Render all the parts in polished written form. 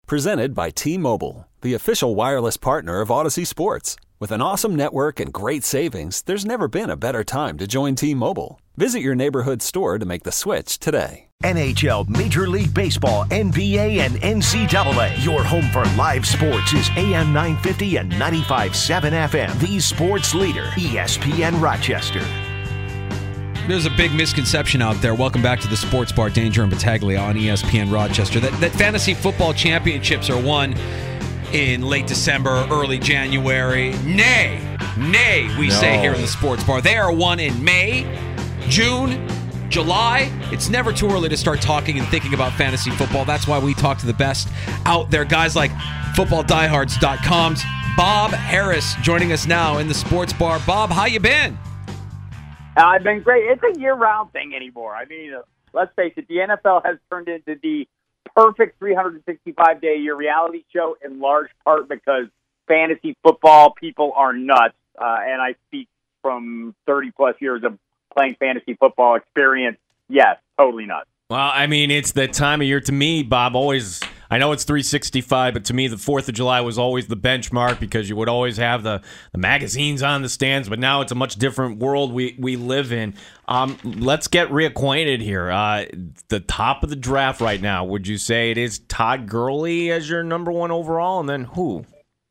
Presented by T-Mobile, the official wireless partner of Odyssey Sports. With an awesome network and great savings, there's never been a better time to join T-Mobile. Visit your neighborhood store to make the switch today. NHL, Major League Baseball, NBA, and NCAA. Your home for live sports is AM 950 and 95.7 FM. The sports leader, ESPN Rochester. There's a big misconception out there. Welcome back to the Sports Bar, Danger and Battaglia on ESPN Rochester. That fantasy football championships are won in late December, early January. Nay, we say here in the Sports Bar. They are won in May, June, July. It's never too early to start talking and thinking about fantasy football. That's why we talk to the best out there. Guys like footballdiehards.com's Bob Harris joining us now in the Sports Bar. Bob, how you been? I've been great. It's a year-round thing anymore. I mean, let's face it, the NFL has turned into the perfect 365-day-a-year reality show in large part because fantasy football people are nuts. And I speak from 30-plus years of playing fantasy football experience. Yes, totally nuts. Well, I mean, it's that time of year to me, Bob. Always, I know it's 365, but to me, the 4th of July was always the benchmark because you would always have the magazines on the stands. But now it's a much different world we live in. Let's get reacquainted here. The top of the draft right now, would you say it is Todd Gurley as your number one overall, and then who?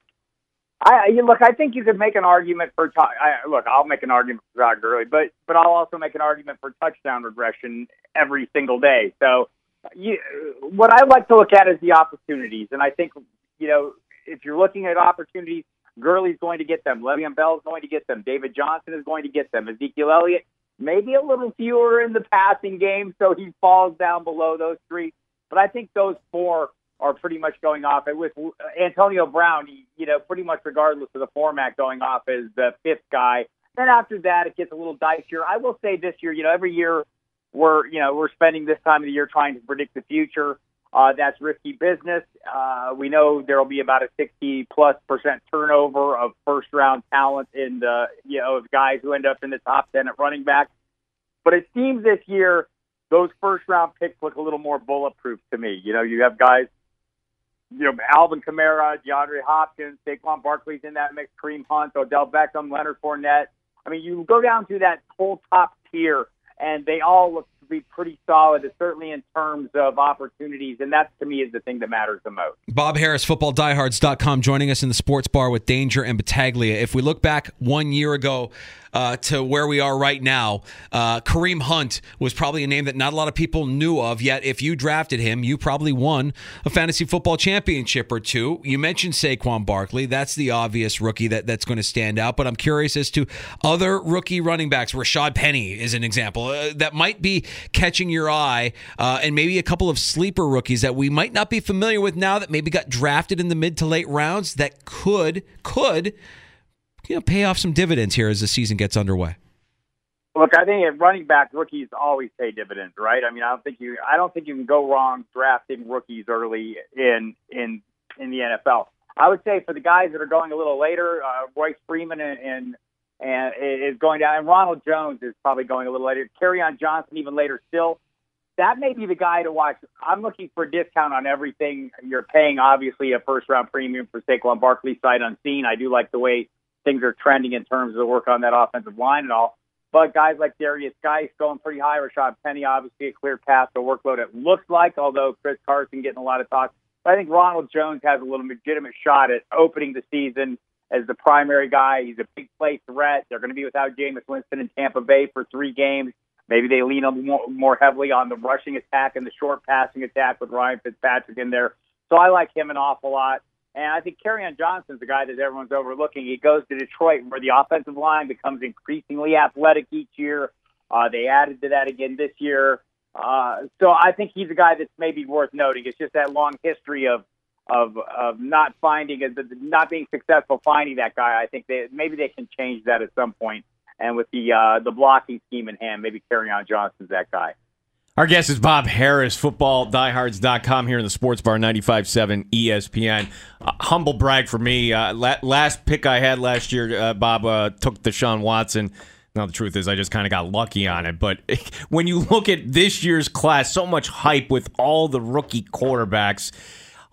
I think you could make an argument for Todd. I'll make an argument for Todd Gurley, but I'll also make an argument for touchdown regression every single day. So what I like to look at is the opportunities. And I think, if you're looking at opportunities, Gurley's going to get them. Le'Veon Bell's going to get them. David Johnson is going to get them. Ezekiel Elliott, maybe a little fewer in the passing game, so he falls down below those three. But I think those four are pretty much going off. And with Antonio Brown, pretty much regardless of the format, going off as the fifth guy. Then after that, it gets a little dicier. I will say this year, every year we're spending this time of the year trying to predict the future. That's risky business. We know there will be about a 60+% turnover of first-round talent in the, of guys who end up in the top 10 at running back. But it seems this year those first-round picks look a little more bulletproof to me. You have guys, Alvin Kamara, DeAndre Hopkins, Saquon Barkley's in that mix, Kareem Hunt, Odell Beckham, Leonard Fournette. I mean, you go down to that whole top tier, and they all look to be pretty solid, certainly in terms of opportunities, and that, to me, is the thing that matters the most. Bob Harris, footballdiehards.com, joining us in the Sports Bar with Danger and Battaglia. If we look back 1 year ago to where we are right now, Kareem Hunt was probably a name that not a lot of people knew of, yet if you drafted him, you probably won a fantasy football championship or two. You mentioned Saquon Barkley. That's the obvious rookie that's going to stand out, but I'm curious as to other rookie running backs. Rashad Penny is an example that might be catching your eye, and maybe a couple of sleeper rookies that we might not be familiar with now that maybe got drafted in the mid to late rounds that could pay off some dividends here as the season gets underway. Look, I think at running back, rookies always pay dividends, right? I mean, I don't think you can go wrong drafting rookies early in the NFL. I would say for the guys that are going a little later, Royce Freeman and is going down, and Ronald Jones is probably going a little later. Kerryon Johnson even later still. That may be the guy to watch. I'm looking for a discount on everything. You're paying, obviously, a first-round premium for Saquon Barkley sight unseen. I do like the way things are trending in terms of the work on that offensive line and all. But guys like Darius Geis going pretty high. Rashad Penny, obviously, a clear path to workload, it looks like, although Chris Carson getting a lot of talk. But I think Ronald Jones has a little legitimate shot at opening the season as the primary guy. He's a big play threat. They're going to be without Jameis Winston in Tampa Bay for 3 games. Maybe they lean more heavily on the rushing attack and the short passing attack with Ryan Fitzpatrick in there. So I like him an awful lot. And I think Kerryon Johnson's the guy that everyone's overlooking. He goes to Detroit where the offensive line becomes increasingly athletic each year. They added to that again this year. So I think he's a guy that's maybe worth noting. It's just that long history of not being successful finding that guy. I think maybe they can change that at some point. And with the blocking scheme in hand, maybe Kerryon Johnson's that guy. Our guest is Bob Harris, footballdiehards.com here in the Sports Bar, 95.7 ESPN. Humble brag for me. Last pick I had last year, Bob, took Deshaun Watson. Now, the truth is I just kind of got lucky on it. But when you look at this year's class, so much hype with all the rookie quarterbacks,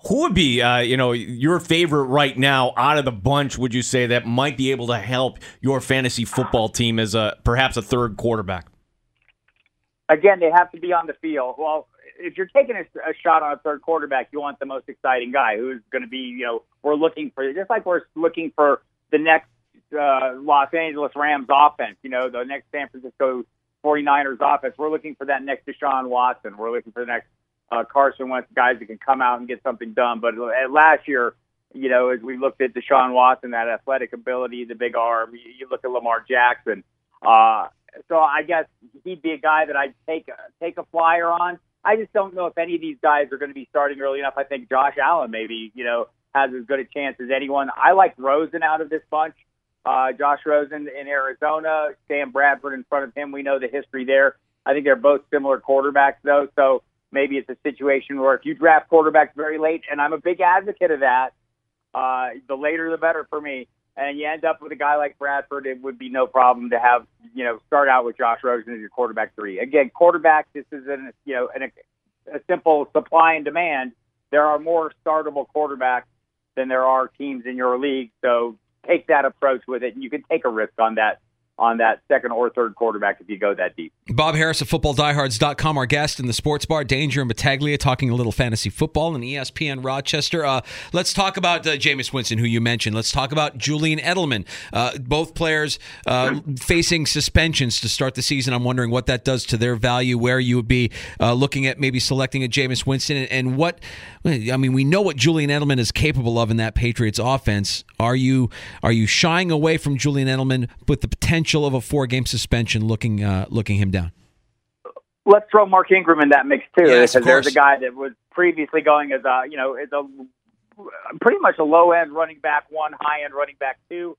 Who would be, your favorite right now out of the bunch, would you say, that might be able to help your fantasy football team as perhaps a third quarterback? Again, they have to be on the field. Well, if you're taking a shot on a third quarterback, you want the most exciting guy who's going to be, we're looking for, just like we're looking for the next Los Angeles Rams offense, the next San Francisco 49ers offense. We're looking for that next Deshaun Watson. We're looking for the next Carson Wentz, guys that can come out and get something done. But last year, as we looked at Deshaun Watson, that athletic ability, the big arm, you look at Lamar Jackson. So I guess he'd be a guy that I'd take a flyer on. I just don't know if any of these guys are going to be starting early enough. I think Josh Allen maybe, has as good a chance as anyone. I like Rosen out of this bunch. Josh Rosen in Arizona, Sam Bradford in front of him. We know the history there. I think they're both similar quarterbacks, though. So maybe it's a situation where if you draft quarterbacks very late, and I'm a big advocate of that, the later the better for me, and you end up with a guy like Bradford, it would be no problem to have, start out with Josh Rosen as your quarterback 3. Again, quarterback, this is a simple supply and demand. There are more startable quarterbacks than there are teams in your league, so take that approach with it, and you can take a risk on that second or third quarterback if you go that deep. Bob Harris of FootballDiehards.com, our guest in the Sports Bar. Danger and Battaglia talking a little fantasy football and ESPN Rochester. Let's talk about Jameis Winston, who you mentioned. Let's talk about Julian Edelman. Both players facing suspensions to start the season. I'm wondering what that does to their value, where you would be looking at maybe selecting a Jameis Winston, and we know what Julian Edelman is capable of in that Patriots offense. Are you shying away from Julian Edelman with the potential of a 4-game suspension looking him down? Let's throw Mark Ingram in that mix too, yes, because there's a guy that was previously going as a pretty much a low end running back 1, high end running back 2,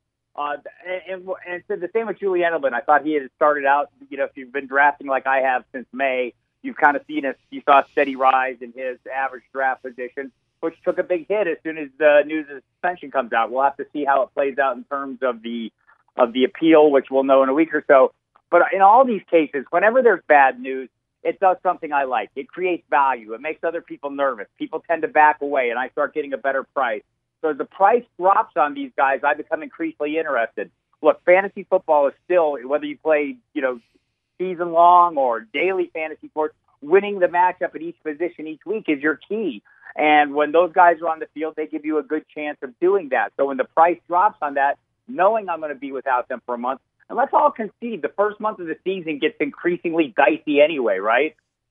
and so the same with Julian Edelman. I thought he had started out. If you've been drafting like I have since May, you've kind of you saw a steady rise in his average draft position, which took a big hit as soon as the news of suspension comes out. We'll have to see how it plays out in terms of the appeal, which we'll know in a week or so. But in all these cases, whenever there's bad news, it does something I like. It creates value. It makes other people nervous. People tend to back away, and I start getting a better price. So as the price drops on these guys, I become increasingly interested. Look, fantasy football is still, whether you play, season long or daily fantasy sports, winning the matchup at each position each week is your key. And when those guys are on the field, they give you a good chance of doing that. So when the price drops on that, knowing I'm going to be without them for a month, and let's all concede, the first month of the season gets increasingly dicey anyway, right?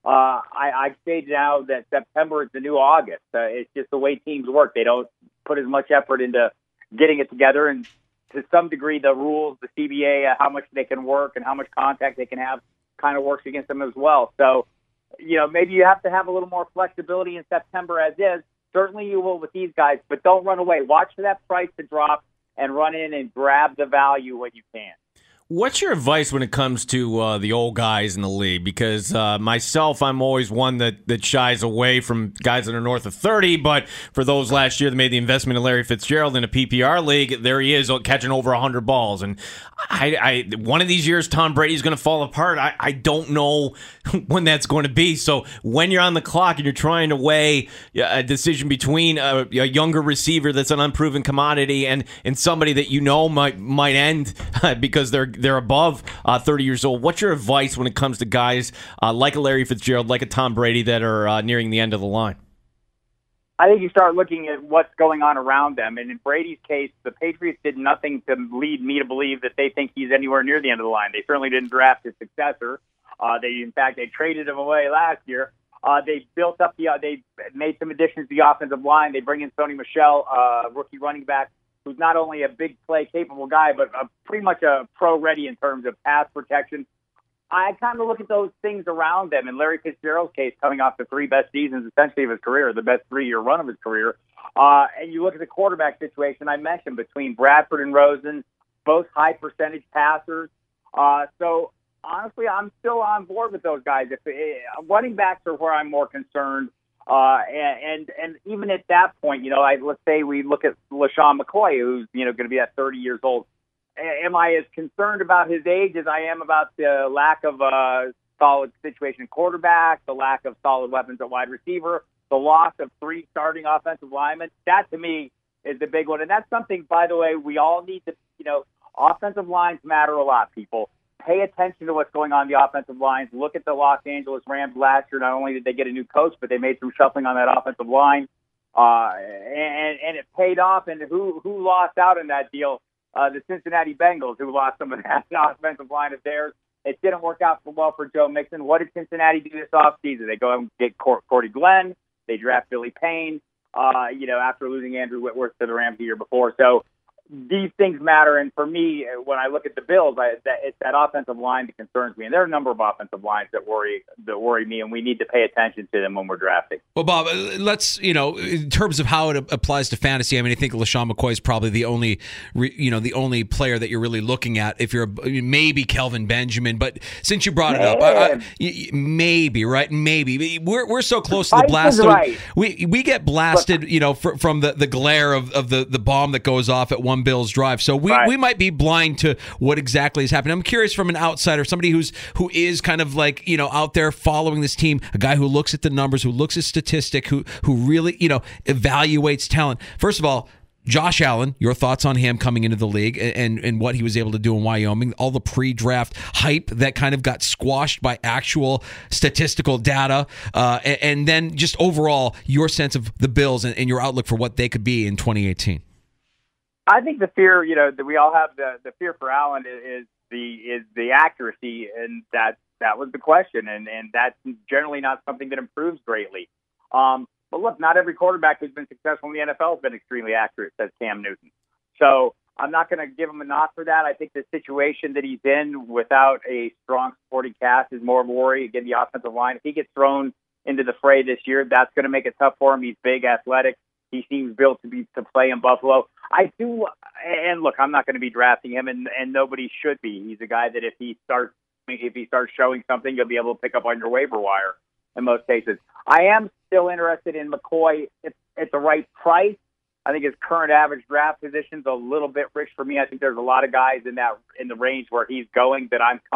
I say now that September is the new August. It's just the way teams work. They don't put as much effort into getting it together, and to some degree, the rules, the CBA, how much they can work and how much contact they can have kind of works against them as well. So, maybe you have to have a little more flexibility in September as is. Certainly you will with these guys, but don't run away. Watch for that price to drop and run in and grab the value when you can. What's your advice when it comes to the old guys in the league? Because myself, I'm always one that shies away from guys that are north of 30, but for those last year that made the investment in Larry Fitzgerald in a PPR league, there he is catching over 100 balls. And I one of these years, Tom Brady's going to fall apart. I don't know when that's going to be. So when you're on the clock and you're trying to weigh a decision between a younger receiver that's an unproven commodity and somebody that might end because they're above 30 years old. What's your advice when it comes to guys like a Larry Fitzgerald, like a Tom Brady that are nearing the end of the line? I think you start looking at what's going on around them. And in Brady's case, the Patriots did nothing to lead me to believe that they think he's anywhere near the end of the line. They certainly didn't draft his successor. They traded him away last year. They built up they made some additions to the offensive line. They bring in Sony Michel, rookie running back, who's not only a big play capable guy, but pretty much a pro ready in terms of pass protection. I kind of look at those things around them. In Larry Fitzgerald's case, coming off the 3 best seasons essentially of his career, the best 3-year run of his career, and you look at the quarterback situation I mentioned between Bradford and Rosen, both high percentage passers. So honestly, I'm still on board with those guys. Running backs are where I'm more concerned. And even at that point, let's say we look at LaShawn McCoy, who's, going to be at 30 years old. Am I as concerned about his age as I am about the lack of a solid situation quarterback, the lack of solid weapons at wide receiver? the loss of 3 starting offensive linemen, that to me is the big one. And that's something, by the way, we all need to, offensive lines matter a lot, people. Pay attention to what's going on in the offensive lines. Look at the Los Angeles Rams last year. Not only did they get a new coach, but they made some shuffling on that offensive line. And it paid off. And who lost out in that deal? The Cincinnati Bengals, who lost some of that offensive line of theirs. It didn't work out well for Joe Mixon. What did Cincinnati do this offseason? They go and get Cordy Glenn. They draft Billy Payne, after losing Andrew Whitworth to the Rams the year before. So these things matter. And for me, when I look at the Bills, it's that offensive line that concerns me. And there are a number of offensive lines that worry me, and we need to pay attention to them when we're drafting. Well, Bob, let's, in terms of how it applies to fantasy, I mean, I think LeSean McCoy is probably the only player that you're really looking at. If you're maybe Kelvin Benjamin, but since you brought it up, maybe, right? Maybe. We're so close to the blast. Right. We get blasted, from the glare of the bomb that goes off at one Bills drive. So we might be blind to what exactly is happening. I'm curious from an outsider, somebody who is kind of like, out there following this team, a guy who looks at the numbers, who looks at statistic, who really, evaluates talent. First of all, Josh Allen, your thoughts on him coming into the league and what he was able to do in Wyoming, all the pre-draft hype that kind of got squashed by actual statistical data, and then just overall your sense of the Bills and your outlook for what they could be in 2018. I think the fear, that we all have, the fear for Allen is the accuracy, and that was the question, and that's generally not something that improves greatly. But look, not every quarterback who's been successful in the NFL has been extremely accurate, says Cam Newton. So I'm not going to give him a knock for that. I think the situation that he's in without a strong supporting cast is more of a worry. Again, the offensive line, if he gets thrown into the fray this year, that's going to make it tough for him. He's big, athletic. He seems built to play in Buffalo. I do, and look, I'm not going to be drafting him, and nobody should be. He's a guy that if he starts showing something, you'll be able to pick up on your waiver wire in most cases. I am still interested in McCoy at the right price. I think his current average draft position's a little bit rich for me. I think there's a lot of guys in the range where he's going that I'm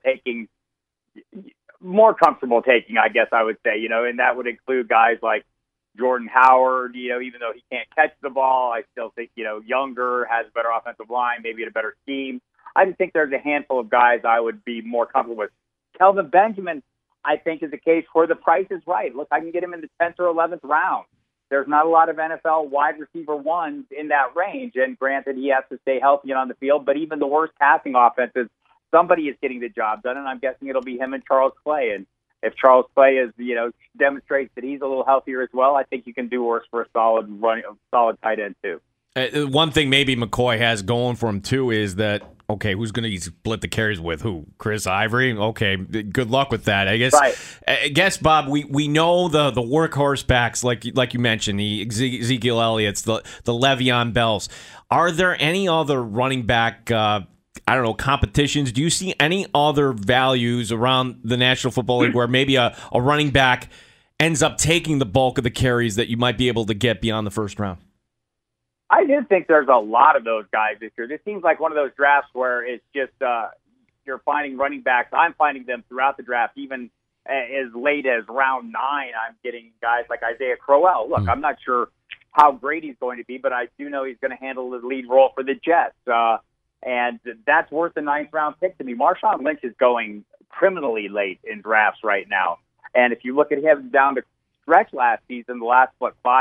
more comfortable taking, I guess I would say, and that would include guys like Jordan Howard, even though he can't catch the ball, I still think, younger, has a better offensive line, maybe in a better scheme. I just think there's a handful of guys I would be more comfortable with. Kelvin Benjamin, I think, is a case where the price is right. Look, I can get him in the 10th or 11th round. There's not a lot of NFL wide receiver ones in that range. And granted, he has to stay healthy and on the field, but even the worst passing offenses, somebody is getting the job done, and I'm guessing it'll be him and Charles Clay. And if Charles Clay demonstrates that he's a little healthier as well, I think you can do worse for a solid tight end too. One thing maybe McCoy has going for him too is that, okay, who's going to split the carries with who? Chris Ivory? Okay, good luck with that. I guess. Right. I guess, Bob, we know the workhorse backs like you mentioned, the Ezekiel Elliott's, the Le'Veon Bells. Are there any other running back competitions? Do you see any other values around the National Football League where maybe a running back ends up taking the bulk of the carries that you might be able to get beyond the first round? I do think there's a lot of those guys this year. This seems like one of those drafts where it's just you're finding running backs. I'm finding them throughout the draft, even as late as round 9. I'm getting guys like Isaiah Crowell. Look, I'm not sure how great he's going to be, but I do know he's going to handle the lead role for the Jets. And that's worth the 9th round pick to me. Marshawn Lynch is going criminally late in drafts right now. And if you look at him down the stretch last season, the last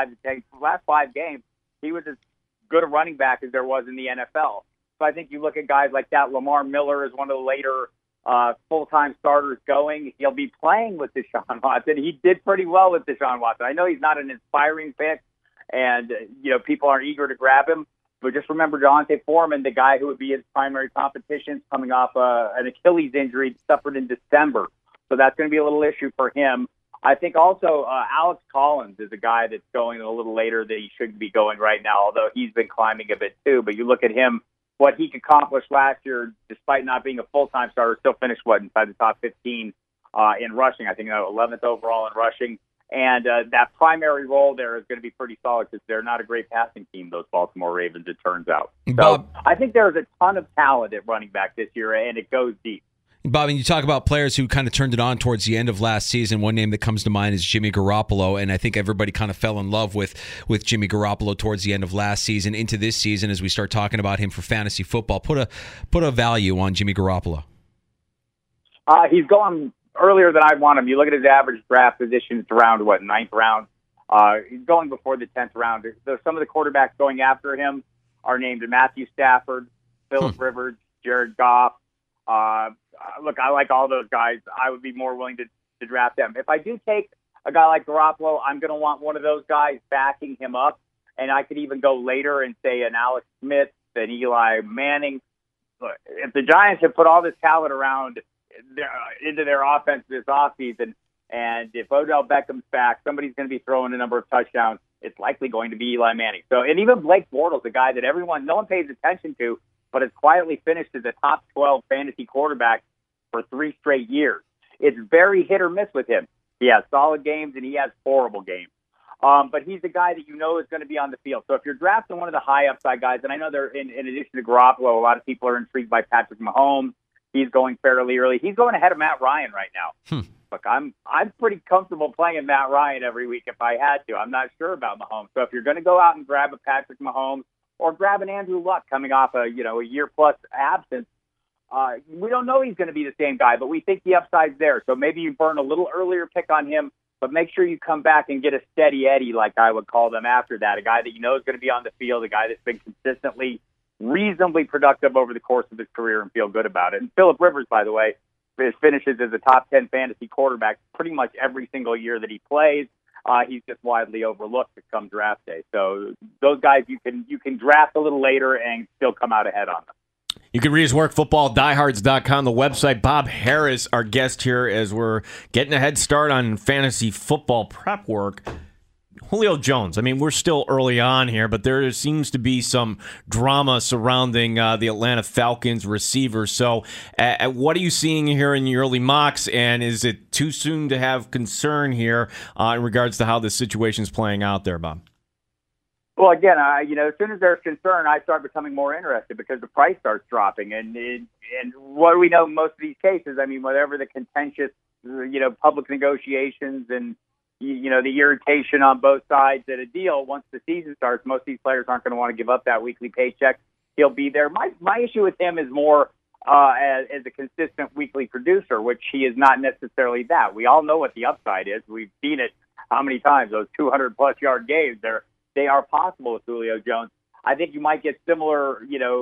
5 games, he was as good a running back as there was in the NFL. So I think you look at guys like that. Lamar Miller is one of the later full-time starters going. He'll be playing with Deshaun Watson. He did pretty well with Deshaun Watson. I know he's not an inspiring pick, and people aren't eager to grab him. But just remember D'Onta Foreman, the guy who would be his primary competition, coming off an Achilles injury suffered in December. So that's going to be a little issue for him. I think also Alex Collins is a guy that's going a little later that he shouldn't be going right now, although he's been climbing a bit too. But you look at him, what he accomplished last year, despite not being a full-time starter, still finished, inside the top 15 in rushing. I think 11th overall in rushing. And that primary role there is going to be pretty solid because they're not a great passing team, those Baltimore Ravens, it turns out. So I think there's a ton of talent at running back this year, and it goes deep. Bob, and you talk about players who kind of turned it on towards the end of last season. One name that comes to mind is Jimmy Garoppolo, and I think everybody kind of fell in love with Jimmy Garoppolo towards the end of last season into this season as we start talking about him for fantasy football. Put a value on Jimmy Garoppolo. He's going earlier than I want him. You look at his average draft position, it's around, 9th round. He's going before the 10th round. Some of the quarterbacks going after him are named Matthew Stafford, Phillip Rivers, Jared Goff. Look, I like all those guys. I would be more willing to draft them. If I do take a guy like Garoppolo, I'm going to want one of those guys backing him up. And I could even go later and say an Alex Smith, an Eli Manning. Look, if the Giants have put all this talent around into their offense this offseason, and if Odell Beckham's back, somebody's going to be throwing a number of touchdowns. It's likely going to be Eli Manning. So, and even Blake Bortles, a guy that no one pays attention to, but has quietly finished as a top 12 fantasy quarterback for 3 straight years. It's very hit or miss with him. He has solid games and he has horrible games. But he's a guy that you know is going to be on the field. So if you're drafting one of the high upside guys, and I know they're in addition to Garoppolo, a lot of people are intrigued by Patrick Mahomes. He's going fairly early. He's going ahead of Matt Ryan right now. Look, I'm pretty comfortable playing Matt Ryan every week if I had to. I'm not sure about Mahomes. So if you're going to go out and grab a Patrick Mahomes or grab an Andrew Luck coming off a year plus absence, we don't know he's going to be the same guy, but we think the upside's there. So maybe you burn a little earlier pick on him, but make sure you come back and get a steady Eddie, like I would call them after that, a guy that you know is going to be on the field, a guy that's been consistently reasonably productive over the course of his career and feel good about it. And Phillip Rivers, by the way, finishes as a top 10 fantasy quarterback pretty much every single year that he plays. He's just widely overlooked come draft day. So those guys you can draft a little later and still come out ahead on them. You can read his work, footballdiehards.com, the website. Bob Harris, our guest here, as we're getting a head start on fantasy football prep work. Julio Jones, I mean, we're still early on here, but there seems to be some drama surrounding the Atlanta Falcons receiver. So what are you seeing here in your early mocks, and is it too soon to have concern here in regards to how this situation is playing out there, Bob? Well, again, as soon as there's concern, I start becoming more interested because the price starts dropping. And what do we know in most of these cases? I mean, whatever the contentious, public negotiations and the irritation on both sides at a deal, once the season starts, most of these players aren't going to want to give up that weekly paycheck. He'll be there. My issue with him is more as a consistent weekly producer, which he is not necessarily that. We all know what the upside is. We've seen it how many times, those 200-plus yard games. They are possible with Julio Jones. I think you might get similar,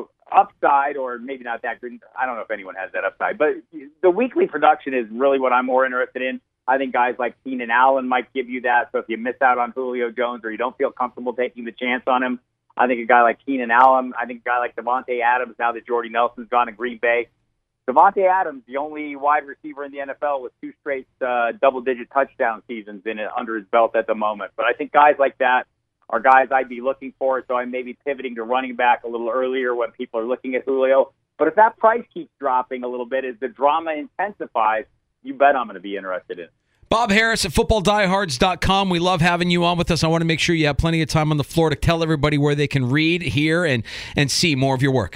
upside, or maybe not that good. I don't know if anyone has that upside. But the weekly production is really what I'm more interested in. I think guys like Keenan Allen might give you that. So if you miss out on Julio Jones or you don't feel comfortable taking the chance on him, I think a guy like Keenan Allen, I think a guy like Devontae Adams, now that Jordy Nelson's gone to Green Bay. Devontae Adams, the only wide receiver in the NFL with 2 straight double-digit touchdown seasons under his belt at the moment. But I think guys like that are guys I'd be looking for, so I may be pivoting to running back a little earlier when people are looking at Julio. But if that price keeps dropping a little bit as the drama intensifies, you bet I'm going to be interested in it. Bob Harris at footballdiehards.com. We love having you on with us. I want to make sure you have plenty of time on the floor to tell everybody where they can read, hear, and see more of your work.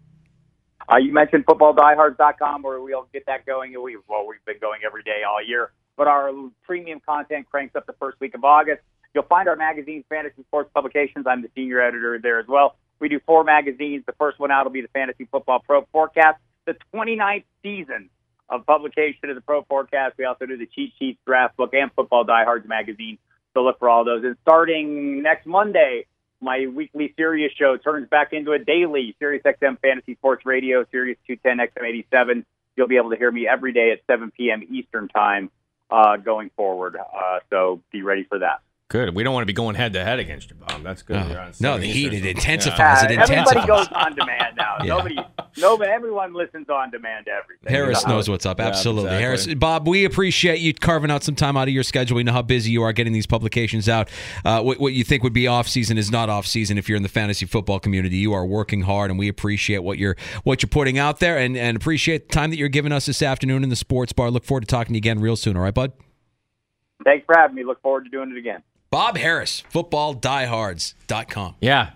You mentioned footballdiehards.com, where we'll get that going. We've been going every day all year. But our premium content cranks up the first week of August. You'll find our magazine's Fantasy Sports Publications. I'm the senior editor there as well. We do 4 magazines. The first one out will be the Fantasy Football Pro Forecast, the 29th season of publication of the Pro Forecast. We also do the Cheat Sheets, Draft Book, and Football Diehards magazine. So look for all those. And starting next Monday, my weekly Sirius show turns back into a daily Sirius XM Fantasy Sports Radio, Sirius 210 XM 87. You'll be able to hear me every day at 7 p.m. Eastern Time going forward. So be ready for that. Good. We don't want to be going head-to-head against you, Bob. That's good. No, the heat, it intensifies. It intensifies. Everybody goes on demand now. Yeah. Everyone listens on demand to everything. Harris knows what's up. Absolutely. Yeah, exactly. Harris, Bob, we appreciate you carving out some time out of your schedule. We know how busy you are getting these publications out. What you think would be off-season is not off-season if you're in the fantasy football community. You are working hard, and we appreciate what you're putting out there and appreciate the time that you're giving us this afternoon in the Sports Bar. Look forward to talking to you again real soon. All right, bud? Thanks for having me. Look forward to doing it again. Bob Harris, footballdiehards.com. Yeah.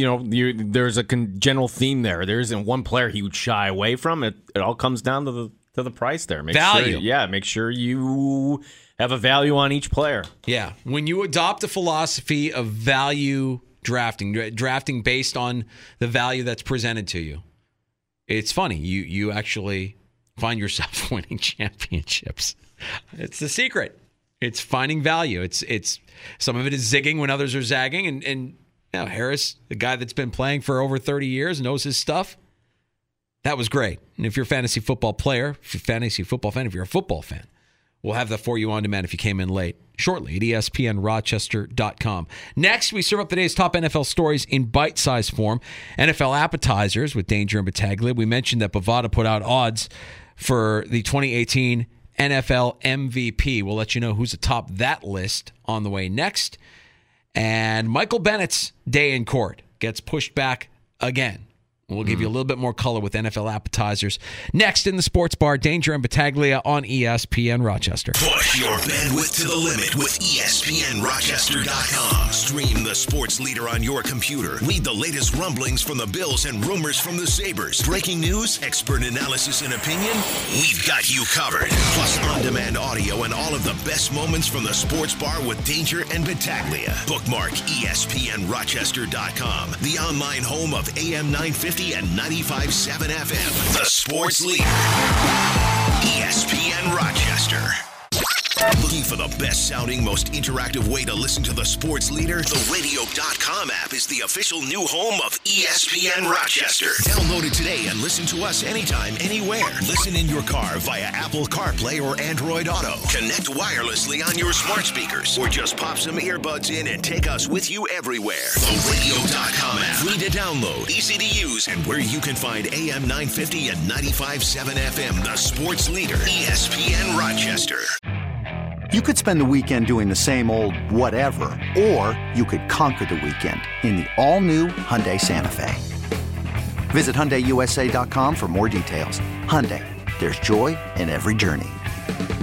There's a general theme there. There isn't one player he would shy away from. It all comes down to the price there. Value. Make sure you have a value on each player. Yeah. When you adopt a philosophy of value drafting based on the value that's presented to you, it's funny. You actually find yourself winning championships. It's the secret. It's finding value. It's some of it is zigging when others are zagging. And you know, Harris, the guy that's been playing for over 30 years, knows his stuff. That was great. And if you're a fantasy football player, if you're a fantasy football fan, if you're a football fan, we'll have that for you on demand if you came in late. Shortly at ESPNRochester.com. Next, we serve up the day's top NFL stories in bite-sized form. NFL appetizers with Danger and Battaglia. We mentioned that Bovada put out odds for the 2018 NFL MVP. We'll let you know who's atop that list on the way next. And Michael Bennett's day in court gets pushed back again. We'll give you a little bit more color with NFL appetizers. Next in the Sports Bar, Danger and Battaglia on ESPN Rochester. Push your bandwidth to the limit with ESPNRochester.com. Stream the sports leader on your computer. Read the latest rumblings from the Bills and rumors from the Sabres. Breaking news, expert analysis, and opinion. We've got you covered. Plus on-demand audio and all of the best moments from the Sports Bar with Danger and Battaglia. Bookmark ESPNRochester.com, the online home of AM 950 and 95.7 FM. The sports leader. ESPN Rochester. Looking for the best-sounding, most interactive way to listen to the sports leader? The Radio.com app is the official new home of ESPN Rochester. Download it today and listen to us anytime, anywhere. Listen in your car via Apple CarPlay or Android Auto. Connect wirelessly on your smart speakers, or just pop some earbuds in and take us with you everywhere. The Radio.com app. Free to download, easy to use, and where you can find AM 950 and 95.7 FM, the sports leader, ESPN Rochester. You could spend the weekend doing the same old whatever, or you could conquer the weekend in the all-new Hyundai Santa Fe. Visit HyundaiUSA.com for more details. Hyundai, there's joy in every journey.